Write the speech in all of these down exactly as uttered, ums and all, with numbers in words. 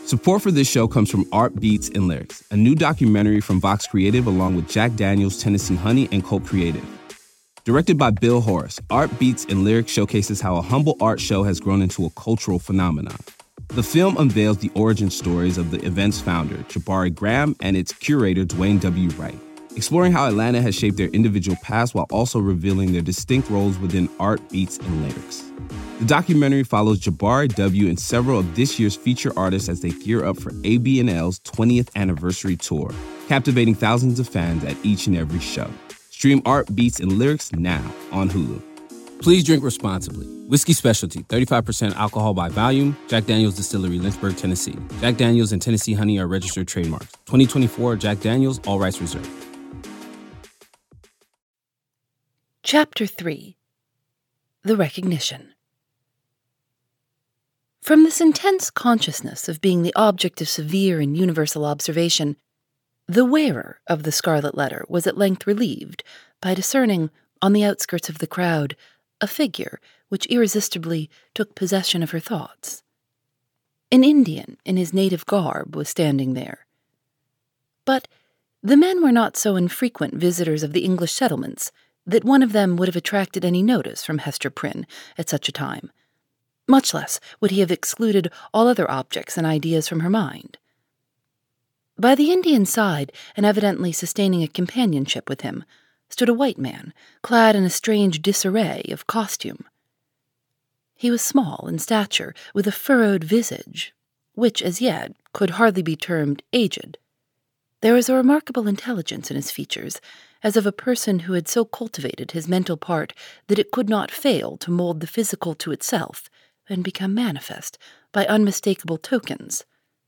Support for this show comes from Art Beats and Lyrics, a new documentary from Vox Creative along with Jack Daniels, Tennessee Honey, and Cult Creative. Directed by Bill Horace, Art Beats and Lyrics showcases how a humble art show has grown into a cultural phenomenon. The film unveils the origin stories of the event's founder, Jabari Graham, and its curator, Dwayne W. Wright, exploring how Atlanta has shaped their individual paths while also revealing their distinct roles within Art, Beats, and Lyrics. The documentary follows Jabari W. and several of this year's feature artists as they gear up for A B N L's twentieth anniversary tour, captivating thousands of fans at each and every show. Stream Art, Beats, and Lyrics now on Hulu. Please drink responsibly. Whiskey Specialty, thirty-five percent alcohol by volume. Jack Daniels Distillery, Lynchburg, Tennessee. Jack Daniels and Tennessee Honey are registered trademarks. twenty twenty-four Jack Daniels, all rights reserved. Chapter three. The Recognition. From this intense consciousness of being the object of severe and universal observation, the wearer of the scarlet letter was at length relieved by discerning, on the outskirts of the crowd, a figure which irresistibly took possession of her thoughts. An Indian in his native garb was standing there. But the men were not so infrequent visitors of the English settlements that one of them would have attracted any notice from Hester Prynne at such a time. Much less would he have excluded all other objects and ideas from her mind. By the Indian's side, and evidently sustaining a companionship with him, stood a white man, clad in a strange disarray of costume. He was small in stature, with a furrowed visage, which as yet could hardly be termed aged. There was a remarkable intelligence in his features, as of a person who had so cultivated his mental part that it could not fail to mold the physical to itself and become manifest by unmistakable tokens.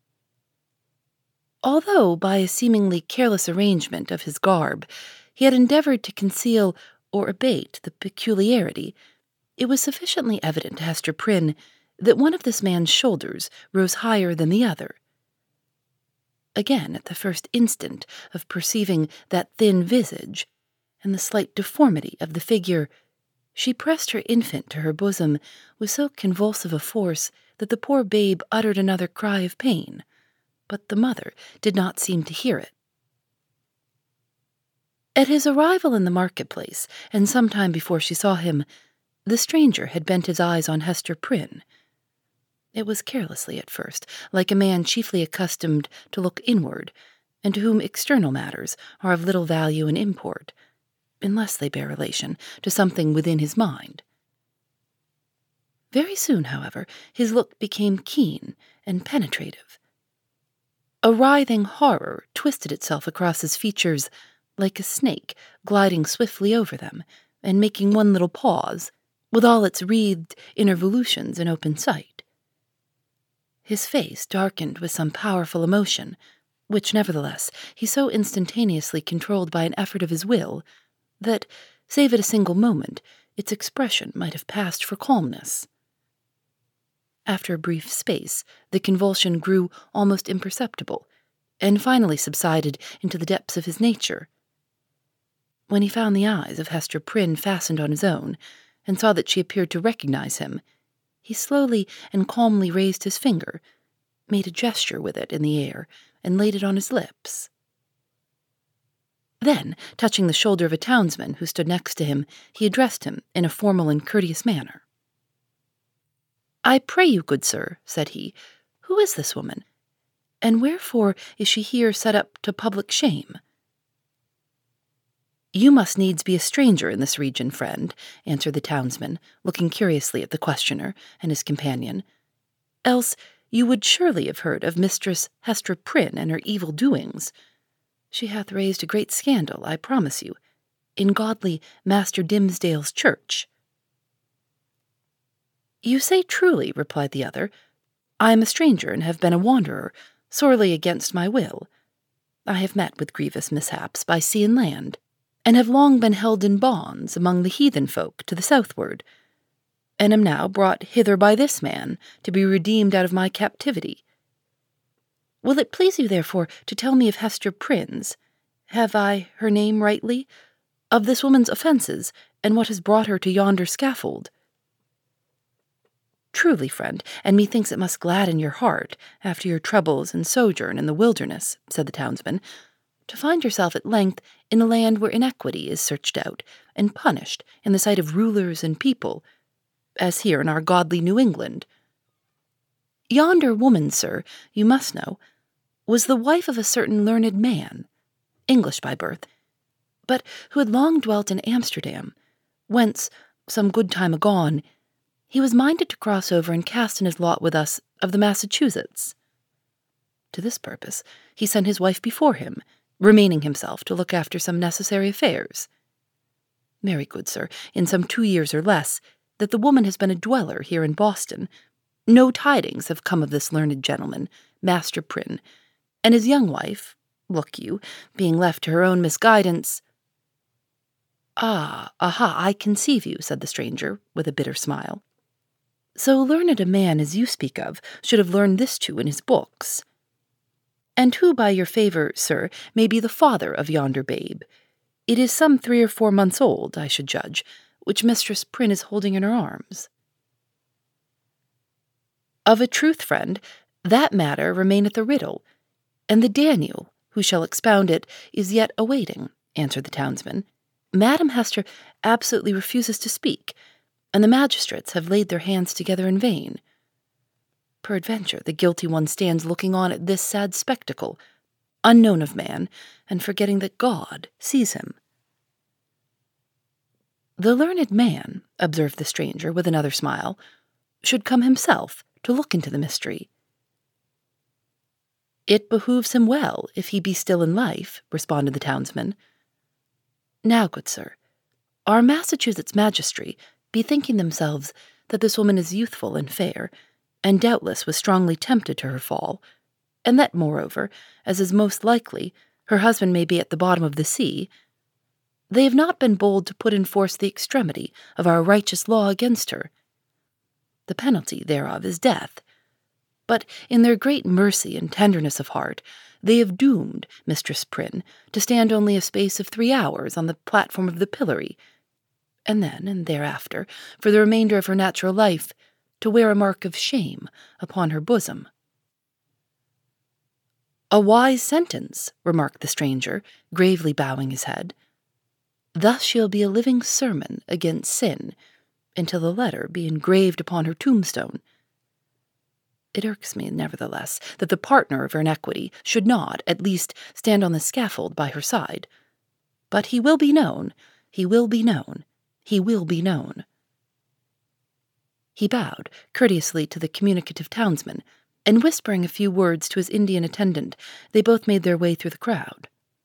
Although, by a seemingly careless arrangement of his garb, he had endeavored to conceal or abate the peculiarity, it was sufficiently evident to Hester Prynne that one of this man's shoulders rose higher than the other. Again, at the first instant of perceiving that thin visage and the slight deformity of the figure, she pressed her infant to her bosom with so convulsive a force that the poor babe uttered another cry of pain, but the mother did not seem to hear it. At his arrival in the marketplace, and some time before she saw him, the stranger had bent his eyes on Hester Prynne. It was carelessly at first, like a man chiefly accustomed to look inward, and to whom external matters are of little value and import, unless they bear relation to something within his mind. Very soon, however, his look became keen and penetrative. A writhing horror twisted itself across his features like a snake gliding swiftly over them and making one little pause, with all its wreathed involutions in open sight. His face darkened with some powerful emotion, which, nevertheless, he so instantaneously controlled by an effort of his will that, save at a single moment, its expression might have passed for calmness. After a brief space, the convulsion grew almost imperceptible, and finally subsided into the depths of his nature. When he found the eyes of Hester Prynne fastened on his own, and saw that she appeared to recognize him, he slowly and calmly raised his finger, made a gesture with it in the air, and laid it on his lips. Then, touching the shoulder of a townsman who stood next to him, he addressed him in a formal and courteous manner. "I pray you, good sir," said he, "who is this woman? And wherefore is she here set up to public shame?" "You must needs be a stranger in this region, friend," answered the townsman, looking curiously at the questioner and his companion. "Else you would surely have heard of Mistress Hester Prynne and her evil doings. She hath raised a great scandal, I promise you, in godly Master Dimmesdale's church." "You say truly," replied the other. "I am a stranger and have been a wanderer, sorely against my will. I have met with grievous mishaps by sea and land, and have long been held in bonds among the heathen folk to the southward, and am now brought hither by this man to be redeemed out of my captivity. Will it please you, therefore, to tell me of Hester Prynne's, have I her name rightly, of this woman's offences, and what has brought her to yonder scaffold?" Truly, friend, and methinks it must gladden your heart, after your troubles and sojourn in the wilderness, said the townsman, to find yourself at length in a land where iniquity is searched out and punished in the sight of rulers and people, as here in our godly New England. Yonder woman, sir, you must know, was the wife of a certain learned man, English by birth, but who had long dwelt in Amsterdam, whence, some good time agone, he was minded to cross over and cast in his lot with us of the Massachusetts. To this purpose he sent his wife before him, remaining himself to look after some necessary affairs. Very good, sir, in some two years or less, that the woman has been a dweller here in Boston, no tidings have come of this learned gentleman, Master Prynne, and his young wife, look you, being left to her own misguidance— "Ah, aha, I conceive you," said the stranger, with a bitter smile. "So learned a man as you speak of should have learned this too in his books. And who, by your favour, sir, may be the father of yonder babe? It is some three or four months old, I should judge, which Mistress Prynne is holding in her arms." "Of a truth, friend, that matter remaineth a riddle, and the Daniel, who shall expound it, is yet awaiting," answered the townsman. "Madam Hester absolutely refuses to speak, and the magistrates have laid their hands together in vain. Peradventure the guilty one stands looking on at this sad spectacle, unknown of man, and forgetting that God sees him." "The learned man," observed the stranger with another smile, "should come himself to look into the mystery." "It behooves him well, if he be still in life," responded the townsman. "Now, good sir, our Massachusetts magistracy, bethinking themselves that this woman is youthful and fair, and doubtless was strongly tempted to her fall, and that, moreover, as is most likely, her husband may be at the bottom of the sea, they have not been bold to put in force the extremity of our righteous law against her. The penalty thereof is death. But in their great mercy and tenderness of heart, they have doomed Mistress Prynne to stand only a space of three hours on the platform of the pillory, and then and thereafter, for the remainder of her natural life, to wear a mark of shame upon her bosom." "A wise sentence," remarked the stranger, gravely bowing his head. "Thus she'll be a living sermon against sin, until the letter be engraved upon her tombstone. It irks me, nevertheless, that the partner of her iniquity should not, at least, stand on the scaffold by her side. But he will be known, he will be known, he will be known." He bowed courteously to the communicative townsman, and whispering a few words to his Indian attendant, they both made their way through the crowd.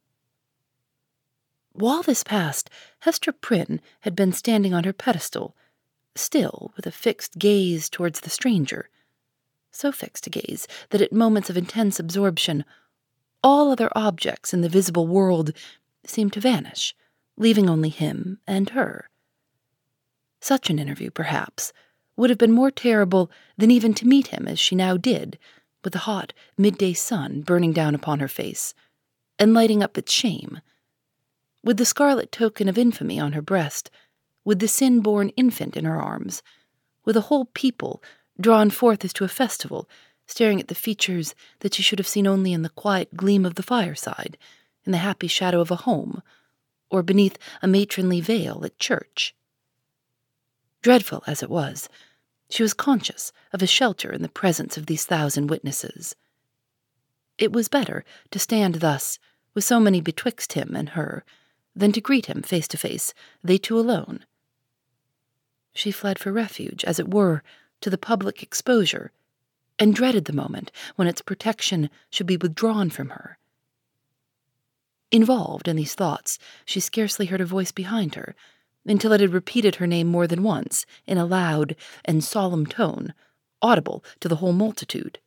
While this passed, Hester Prynne had been standing on her pedestal, still with a fixed gaze towards the stranger, so fixed a gaze that at moments of intense absorption all other objects in the visible world seemed to vanish, leaving only him and her. Such an interview, perhaps, would have been more terrible than even to meet him as she now did, with the hot midday sun burning down upon her face, and lighting up its shame, with the scarlet token of infamy on her breast, with the sin-born infant in her arms, with a whole people drawn forth as to a festival, staring at the features that she should have seen only in the quiet gleam of the fireside, in the happy shadow of a home, or beneath a matronly veil at church. Dreadful as it was, she was conscious of a shelter in the presence of these thousand witnesses. It was better to stand thus, with so many betwixt him and her, than to greet him face to face, they two alone. She fled for refuge, as it were, to the public exposure, and dreaded the moment when its protection should be withdrawn from her. Involved in these thoughts, she scarcely heard a voice behind her, until it had repeated her name more than once, in a loud and solemn tone, audible to the whole multitude.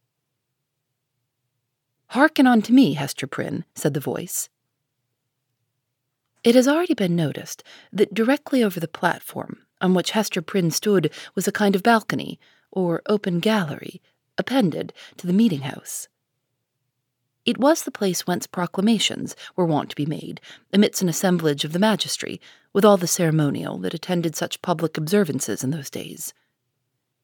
"Hearken unto me, Hester Prynne," said the voice. It has already been noticed that directly over the platform on which Hester Prynne stood was a kind of balcony, or open gallery, appended to the meeting-house. It was the place whence proclamations were wont to be made, amidst an assemblage of the magistracy, with all the ceremonial that attended such public observances in those days.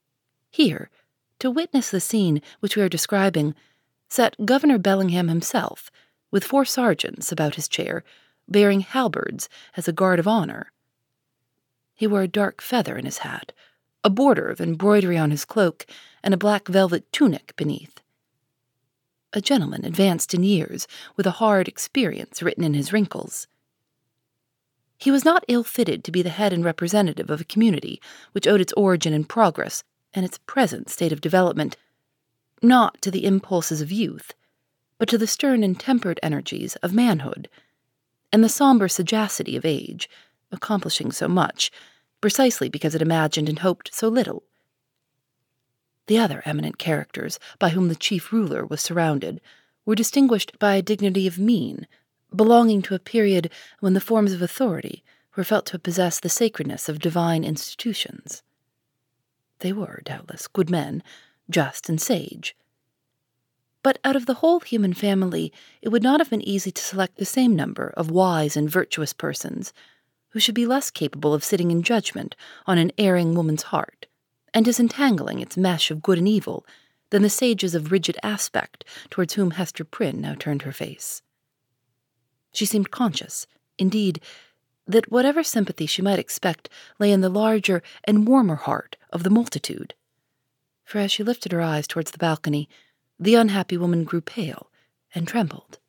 Here, to witness the scene which we are describing, sat Governor Bellingham himself, with four sergeants about his chair, bearing halberds as a guard of honour. He wore a dark feather in his hat, a border of embroidery on his cloak, and a black velvet tunic beneath. A gentleman advanced in years, with a hard experience written in his wrinkles. He was not ill-fitted to be the head and representative of a community which owed its origin and progress and its present state of development, not to the impulses of youth, but to the stern and tempered energies of manhood, and the sombre sagacity of age, accomplishing so much, precisely because it imagined and hoped so little. The other eminent characters by whom the chief ruler was surrounded were distinguished by a dignity of mien, belonging to a period when the forms of authority were felt to possess the sacredness of divine institutions. They were, doubtless, good men, just and sage. But out of the whole human family it would not have been easy to select the same number of wise and virtuous persons, who should be less capable of sitting in judgment on an erring woman's heart, and disentangling its mesh of good and evil, than the sages of rigid aspect towards whom Hester Prynne now turned her face. She seemed conscious, indeed, that whatever sympathy she might expect lay in the larger and warmer heart of the multitude. For as she lifted her eyes towards the balcony, the unhappy woman grew pale and trembled.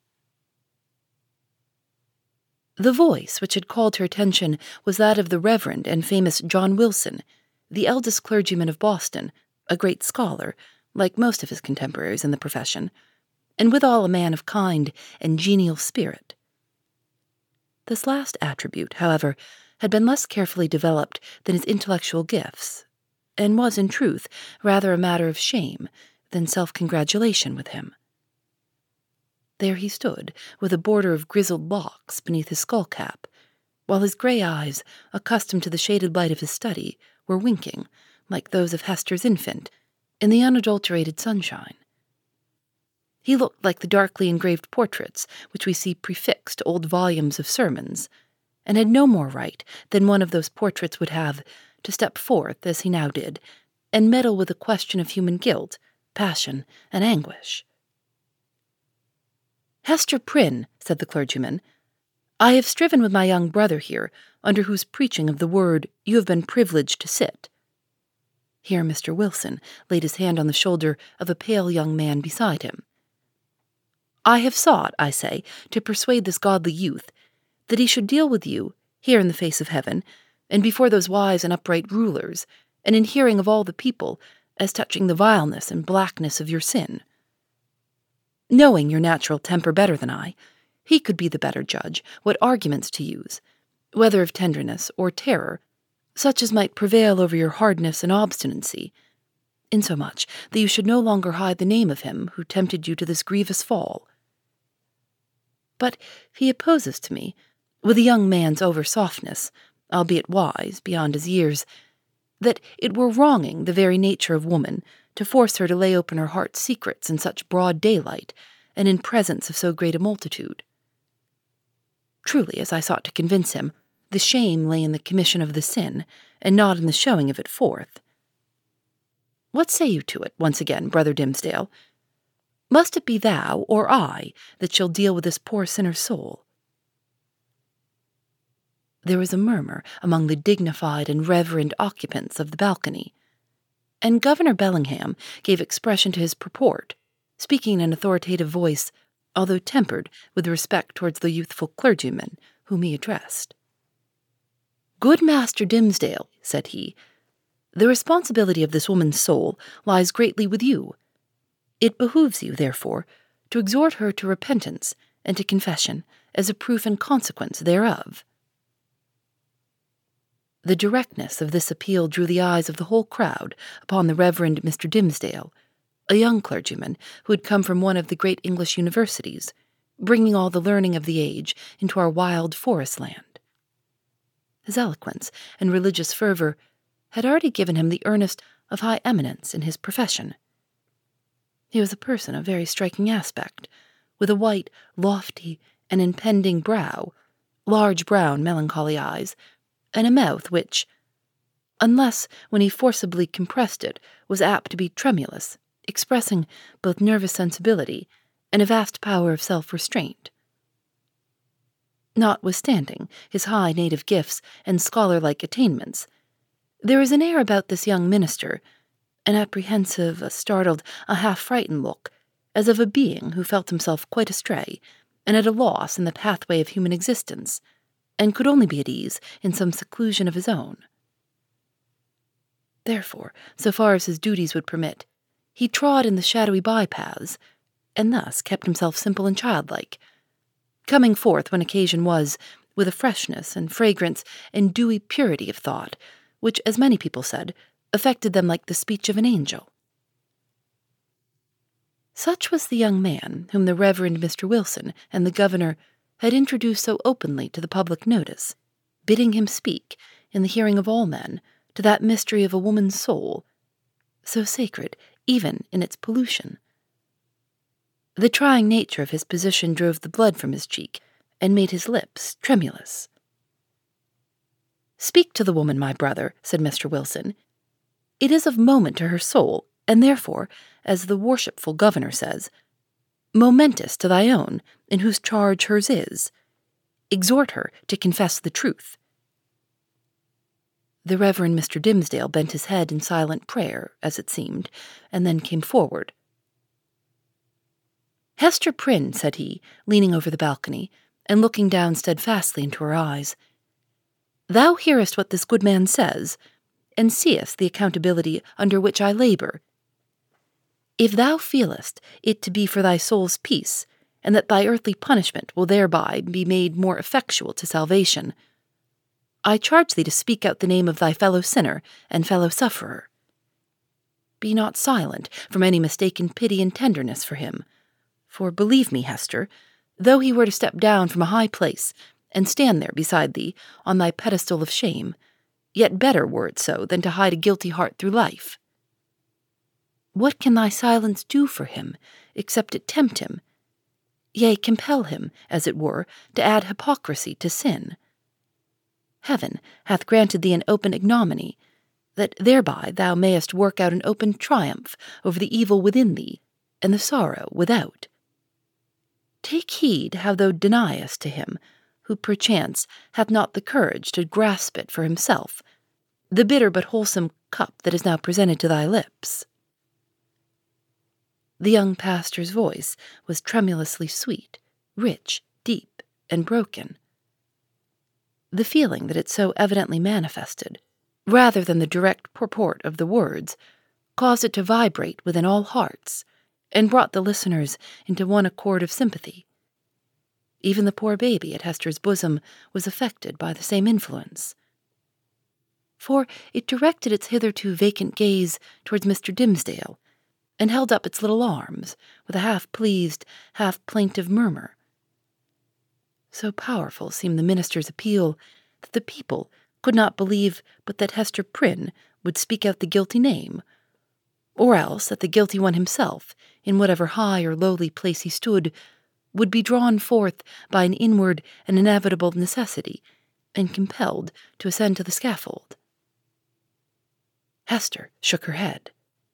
The voice which had called her attention was that of the Reverend and famous John Wilson, the eldest clergyman of Boston, a great scholar, like most of his contemporaries in the profession, and withal a man of kind and genial spirit. This last attribute, however, had been less carefully developed than his intellectual gifts, and was, in truth, rather a matter of shame than self-congratulation with him. There he stood, with a border of grizzled locks beneath his skull-cap, while his grey eyes, accustomed to the shaded light of his study, were winking, like those of Hester's infant, in the unadulterated sunshine. He looked like the darkly engraved portraits which we see prefixed to old volumes of sermons, and had no more right than one of those portraits would have to step forth, as he now did, and meddle with the question of human guilt, passion, and anguish. "Hester Prynne," said the clergyman, "I have striven with my young brother here, under whose preaching of the word you have been privileged to sit." Here Mister Wilson laid his hand on the shoulder of a pale young man beside him. "I have sought, I say, to persuade this godly youth that he should deal with you, here in the face of heaven, and before those wise and upright rulers, and in hearing of all the people, as touching the vileness and blackness of your sin. Knowing your natural temper better than I, he could be the better judge what arguments to use, whether of tenderness or terror, such as might prevail over your hardness and obstinacy, insomuch that you should no longer hide the name of him who tempted you to this grievous fall. But he opposes to me, with a young man's over-softness, albeit wise beyond his years, that it were wronging the very nature of woman to force her to lay open her heart's secrets in such broad daylight, and in presence of so great a multitude. Truly, as I sought to convince him, the shame lay in the commission of the sin, and not in the showing of it forth. What say you to it, once again, Brother Dimmesdale? Must it be thou or I that shall deal with this poor sinner's soul?" There was a murmur among the dignified and reverend occupants of the balcony, and Governor Bellingham gave expression to his purport, speaking in an authoritative voice, although tempered with respect towards the youthful clergyman whom he addressed. "Good Master Dimmesdale," said he, "the responsibility of this woman's soul lies greatly with you. It behooves you, therefore, to exhort her to repentance and to confession as a proof and consequence thereof." The directness of this appeal drew the eyes of the whole crowd upon the Reverend Mister Dimmesdale, a young clergyman who had come from one of the great English universities, bringing all the learning of the age into our wild forest land. His eloquence and religious fervour had already given him the earnest of high eminence in his profession. He was a person of very striking aspect, with a white, lofty, and impending brow, large brown melancholy eyes, and a mouth which, unless when he forcibly compressed it was apt to be tremulous, expressing both nervous sensibility and a vast power of self-restraint. Notwithstanding his high native gifts and scholar-like attainments, there is an air about this young minister, an apprehensive, a startled, a half-frightened look, as of a being who felt himself quite astray and at a loss in the pathway of human existence, and could only be at ease in some seclusion of his own. Therefore, so far as his duties would permit, he trod in the shadowy bypaths, and thus kept himself simple and childlike, coming forth when occasion was, with a freshness and fragrance and dewy purity of thought, which, as many people said, affected them like the speech of an angel. Such was the young man whom the Reverend Mister Wilson and the governor had introduced so openly to the public notice, bidding him speak, in the hearing of all men, to that mystery of a woman's soul, so sacred even in its pollution. The trying nature of his position drove the blood from his cheek and made his lips tremulous. "Speak to the woman, my brother," said Mister Wilson. "It is of moment to her soul, and therefore, as the worshipful governor says, momentous to thy own, in whose charge hers is. Exhort her to confess the truth." The Reverend Mister Dimmesdale bent his head in silent prayer, as it seemed, and then came forward. "Hester Prynne," said he, leaning over the balcony, and looking down steadfastly into her eyes, "thou hearest what this good man says, and seest the accountability under which I labor. If thou feelest it to be for thy soul's peace, and that thy earthly punishment will thereby be made more effectual to salvation, I charge thee to speak out the name of thy fellow sinner and fellow sufferer. Be not silent from any mistaken pity and tenderness for him, for believe me, Hester, though he were to step down from a high place and stand there beside thee on thy pedestal of shame, yet better were it so than to hide a guilty heart through life. What can thy silence do for him, except it tempt him, yea, compel him, as it were, to add hypocrisy to sin? Heaven hath granted thee an open ignominy, that thereby thou mayest work out an open triumph over the evil within thee and the sorrow without. Take heed how thou deniest to him, who perchance hath not the courage to grasp it for himself, the bitter but wholesome cup that is now presented to thy lips." The young pastor's voice was tremulously sweet, rich, deep, and broken. The feeling that it so evidently manifested, rather than the direct purport of the words, caused it to vibrate within all hearts, and brought the listeners into one accord of sympathy. Even the poor baby at Hester's bosom was affected by the same influence, for it directed its hitherto vacant gaze towards Mister Dimmesdale, and held up its little arms with a half-pleased, half-plaintive murmur. So powerful seemed the minister's appeal that the people could not believe but that Hester Prynne would speak out the guilty name, or else that the guilty one himself, in whatever high or lowly place he stood, would be drawn forth by an inward and inevitable necessity, and compelled to ascend to the scaffold. Hester shook her head.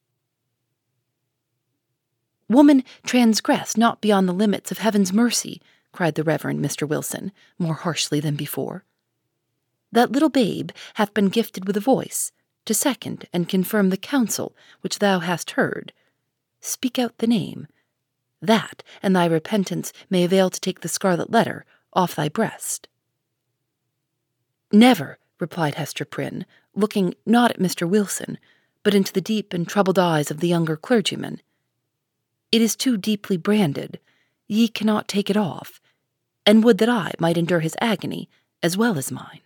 "Woman, transgress not beyond the limits of heaven's mercy," cried the Reverend Mister Wilson, more harshly than before. "That little babe hath been gifted with a voice, to second and confirm the counsel which thou hast heard. Speak out the name. That and thy repentance may avail to take the scarlet letter off thy breast." "Never," replied Hester Prynne, looking not at Mister Wilson, but into the deep and troubled eyes of the younger clergyman. "It is too deeply branded. Ye cannot take it off, and would that I might endure his agony as well as mine."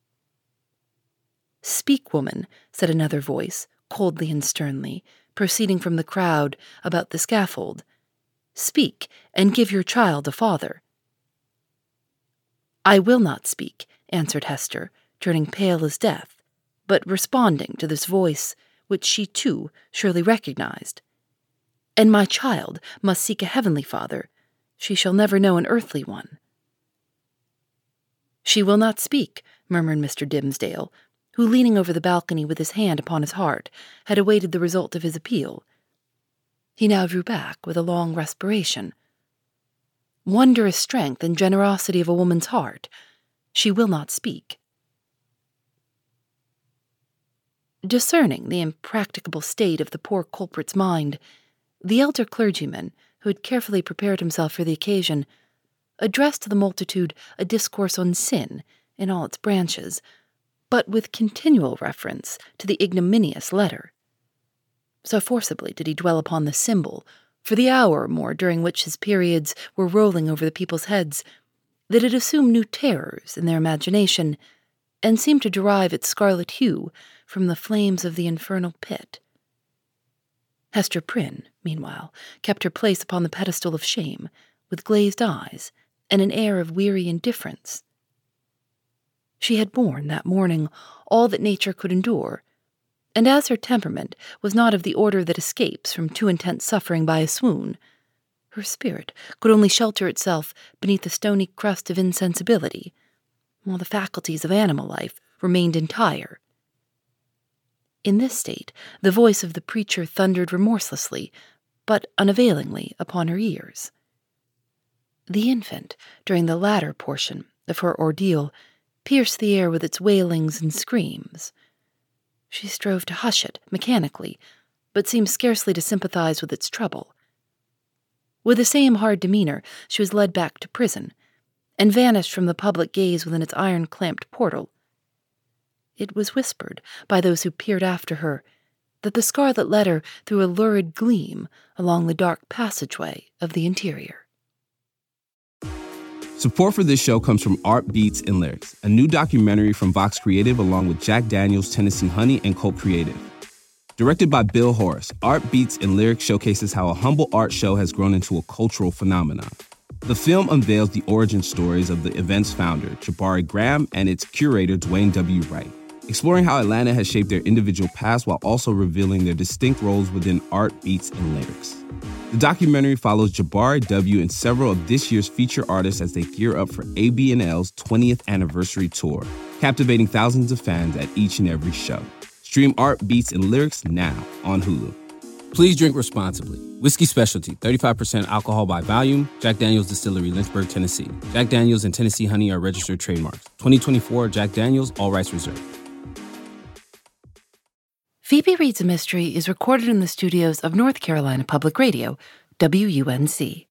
"Speak, woman," said another voice, coldly and sternly, proceeding from the crowd about the scaffold. "Speak, and give your child a father." "I will not speak," answered Hester, turning pale as death, but responding to this voice, which she too surely recognized. "And my child must seek a heavenly father. She shall never know an earthly one." "She will not speak," murmured Mister Dimmesdale, who, leaning over the balcony with his hand upon his heart, had awaited the result of his appeal. He now drew back with a long respiration. Wondrous strength and generosity of a woman's heart. She will not speak. Discerning the impracticable state of the poor culprit's mind, the elder clergyman, who had carefully prepared himself for the occasion, addressed to the multitude a discourse on sin in all its branches, but with continual reference to the ignominious letter. So forcibly did he dwell upon the symbol, for the hour or more during which his periods were rolling over the people's heads, that it assumed new terrors in their imagination, and seemed to derive its scarlet hue from the flames of the infernal pit. Hester Prynne, meanwhile, kept her place upon the pedestal of shame, with glazed eyes and an air of weary indifference. She had borne, that morning, all that nature could endure, and as her temperament was not of the order that escapes from too intense suffering by a swoon, her spirit could only shelter itself beneath the stony crust of insensibility, while the faculties of animal life remained entire. In this state, the voice of the preacher thundered remorselessly, but unavailingly, upon her ears. The infant, during the latter portion of her ordeal, pierced the air with its wailings and screams. She strove to hush it mechanically, but seemed scarcely to sympathize with its trouble. With the same hard demeanor, she was led back to prison, and vanished from the public gaze within its iron-clamped portal. It was whispered, by those who peered after her, that the scarlet letter threw a lurid gleam along the dark passageway of the interior. Support for this show comes from Art Beats and Lyrics, a new documentary from Vox Creative along with Jack Daniels, Tennessee Honey, and Colt Creative. Directed by Bill Horace, Art Beats and Lyrics showcases how a humble art show has grown into a cultural phenomenon. The film unveils the origin stories of the event's founder, Jabari Graham, and its curator, Dwayne W. Wright, exploring how Atlanta has shaped their individual paths while also revealing their distinct roles within Art, Beats, and Lyrics. The documentary follows Jabari W. and several of this year's feature artists as they gear up for A B N L's twentieth anniversary tour, captivating thousands of fans at each and every show. Stream Art, Beats, and Lyrics now on Hulu. Please drink responsibly. Whiskey Specialty, thirty-five percent alcohol by volume. Jack Daniels Distillery, Lynchburg, Tennessee. Jack Daniels and Tennessee Honey are registered trademarks. twenty twenty-four Jack Daniels, all rights reserved. Phoebe Reads a Mystery is recorded in the studios of North Carolina Public Radio, W U N C.